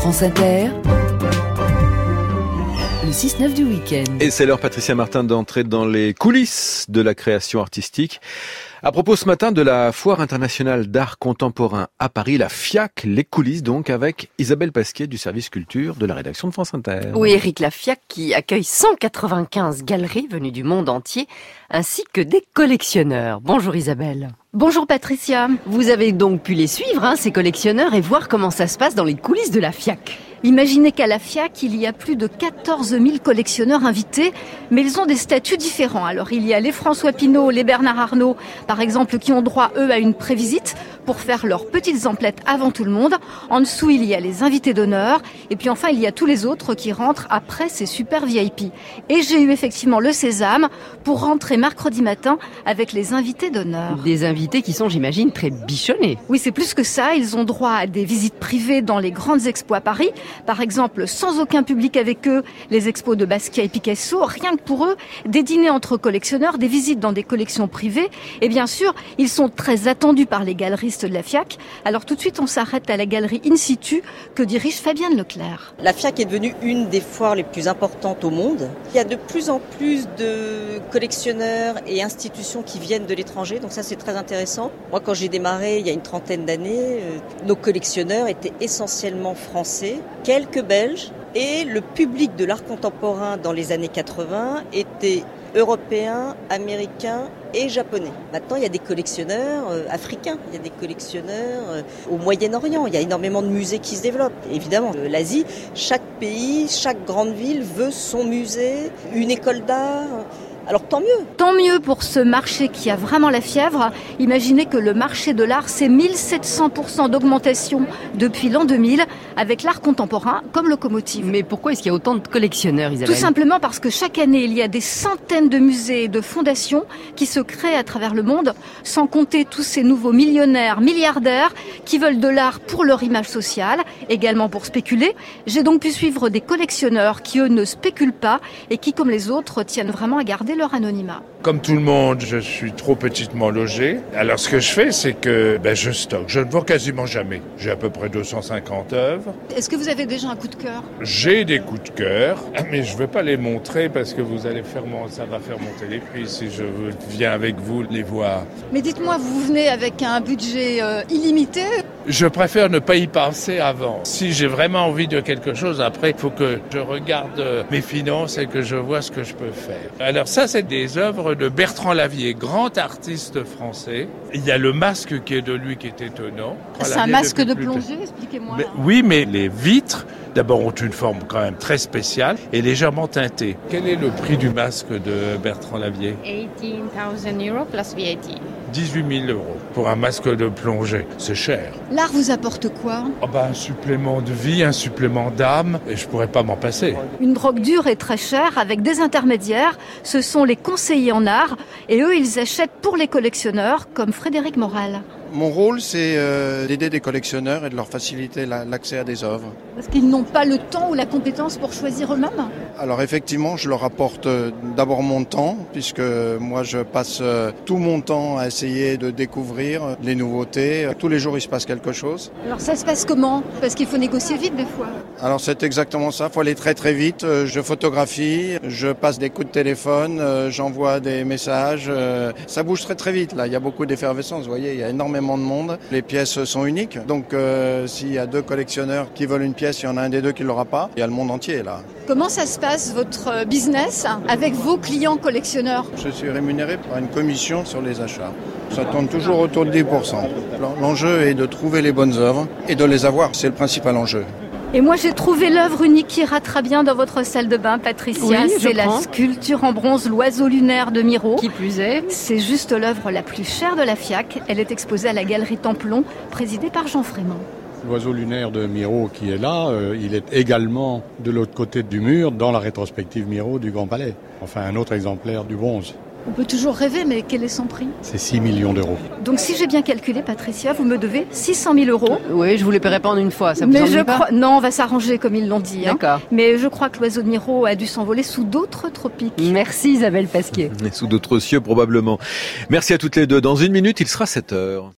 France Inter, le 6-9 du week-end. Et c'est l'heure, Patricia Martin, d'entrer dans les coulisses de la création artistique. À propos ce matin de la Foire internationale d'art contemporain à Paris, la FIAC, les coulisses donc avec Isabelle Pasquier du service culture de la rédaction de France Inter. Oui, Eric, la FIAC qui accueille 195 galeries venues du monde entier ainsi que des collectionneurs. Bonjour Isabelle. Bonjour Patricia. Vous avez donc pu les suivre, ces collectionneurs, et voir comment ça se passe dans les coulisses de la FIAC. Imaginez qu'à la FIAC, il y a plus de 14 000 collectionneurs invités, mais ils ont des statuts différents. Alors il y a les François Pinault, les Bernard Arnault, par exemple, qui ont droit, eux, à une prévisite pour faire leurs petites emplettes avant tout le monde. En dessous, il y a les invités d'honneur. Et puis enfin, il y a tous les autres qui rentrent après ces super VIP. Et j'ai eu effectivement le sésame pour rentrer mercredi matin avec les invités d'honneur. Des invités qui sont, j'imagine, très bichonnés. Oui, c'est plus que ça. Ils ont droit à des visites privées dans les grandes expos à Paris. Par exemple, sans aucun public avec eux, les expos de Basquiat et Picasso, rien que pour eux, des dîners entre collectionneurs, des visites dans des collections privées. Et bien sûr, ils sont très attendus par les galeristes de la FIAC. Alors tout de suite, on s'arrête à la galerie In Situ que dirige Fabienne Leclerc. La FIAC est devenue une des foires les plus importantes au monde. Il y a de plus en plus de collectionneurs et institutions qui viennent de l'étranger, donc ça c'est très intéressant. Moi, quand j'ai démarré il y a une trentaine d'années, nos collectionneurs étaient essentiellement français, quelques Belges, et le public de l'art contemporain dans les années 80 était européen, américain et japonais. Maintenant, il y a des collectionneurs africains, il y a des collectionneurs au Moyen-Orient. Il y a énormément de musées qui se développent. Évidemment, l'Asie, chaque pays, chaque grande ville veut son musée, une école d'art. Alors tant mieux. Tant mieux pour ce marché qui a vraiment la fièvre. Imaginez que le marché de l'art, c'est 1700% d'augmentation depuis l'an 2000, avec l'art contemporain comme locomotive. Mais pourquoi est-ce qu'il y a autant de collectionneurs, Isabelle ? Tout simplement parce que chaque année, il y a des centaines de musées et de fondations qui se créent à travers le monde, sans compter tous ces nouveaux millionnaires, milliardaires, qui veulent de l'art pour leur image sociale, également pour spéculer. J'ai donc pu suivre des collectionneurs qui, eux, ne spéculent pas et qui, comme les autres, tiennent vraiment à garder leur anonymat. Comme tout le monde, je suis trop petitement logé. Alors ce que je fais, c'est que je stocke. Je ne vends quasiment jamais. J'ai à peu près 250 œuvres. Est-ce que vous avez déjà un coup de cœur ? J'ai des coups de cœur, mais je ne vais pas les montrer parce que ça va faire monter les prix si je viens avec vous les voir. Mais dites-moi, vous venez avec un budget illimité ? Je préfère ne pas y penser avant. Si j'ai vraiment envie de quelque chose, après, il faut que je regarde mes finances et que je vois ce que je peux faire. Alors ça, c'est des œuvres de Bertrand Lavier, grand artiste français. Il y a le masque qui est de lui qui est étonnant. C'est un masque de plongée, expliquez-moi. Oui, mais les vitres, d'abord, ont une forme quand même très spéciale et légèrement teintée. Quel est le prix du masque de Bertrand Lavier ? 18,000 € plus VAT. 18 000 € pour un masque de plongée. C'est cher. L'art vous apporte quoi ? Un supplément de vie, un supplément d'âme, et je pourrais pas m'en passer. Une drogue dure et très chère avec des intermédiaires. Ce sont les conseillers en art et eux, ils achètent pour les collectionneurs comme Frédéric Moral. Mon rôle, c'est d'aider des collectionneurs et de leur faciliter l'accès à des œuvres. Parce qu'ils n'ont pas le temps ou la compétence pour choisir eux-mêmes ? Alors effectivement, je leur apporte d'abord mon temps, puisque moi je passe tout mon temps à essayer de découvrir les nouveautés. Tous les jours, il se passe quelque chose. Alors ça se passe comment ? Parce qu'il faut négocier vite des fois. Alors c'est exactement ça, il faut aller très très vite. Je photographie, je passe des coups de téléphone, j'envoie des messages. Ça bouge très très vite là, il y a beaucoup d'effervescence, vous voyez, il y a énormément de monde. Les pièces sont uniques, donc s'il y a deux collectionneurs qui veulent une pièce, il y en a un des deux qui ne l'aura pas, il y a le monde entier là. Comment ça se passe votre business avec vos clients collectionneurs ? Je suis rémunéré par une commission sur les achats. Ça tourne toujours autour de 10%. L'enjeu est de trouver les bonnes œuvres et de les avoir, c'est le principal enjeu. Et moi, j'ai trouvé l'œuvre unique qui ira très bien dans votre salle de bain, Patricia. Oui, c'est la sculpture en bronze L'Oiseau lunaire de Miro. Qui plus est. C'est juste l'œuvre la plus chère de la FIAC. Elle est exposée à la galerie Templon, présidée par Jean Frémont. L'oiseau lunaire de Miro qui est là, il est également de l'autre côté du mur dans la rétrospective Miro du Grand Palais. Enfin, un autre exemplaire du bronze. On peut toujours rêver, mais quel est son prix ? C'est 6 millions d'euros. Donc si j'ai bien calculé, Patricia, vous me devez 600 000 €. Oui, je vous les paierai pas en une fois, ça vous mais ennuie pas ? Non, on va s'arranger comme ils l'ont dit. D'accord. Mais je crois que l'oiseau de Miro a dû s'envoler sous d'autres tropiques. Merci Isabelle Pasquier. Et sous d'autres cieux probablement. Merci à toutes les deux. Dans une minute, il sera 7h.